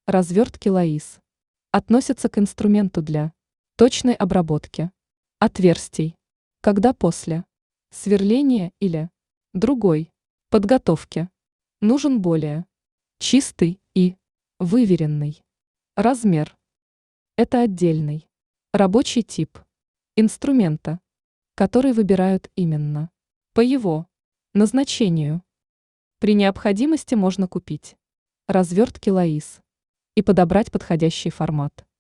Развертки Лаис относятся к инструменту для точной обработки отверстий, когда после сверления или другой подготовки нужен более чистый и выверенный размер. Это отдельный рабочий тип инструмента, который выбирают именно по его назначению. При необходимости можно купить развертки Лаис и подобрать подходящий формат.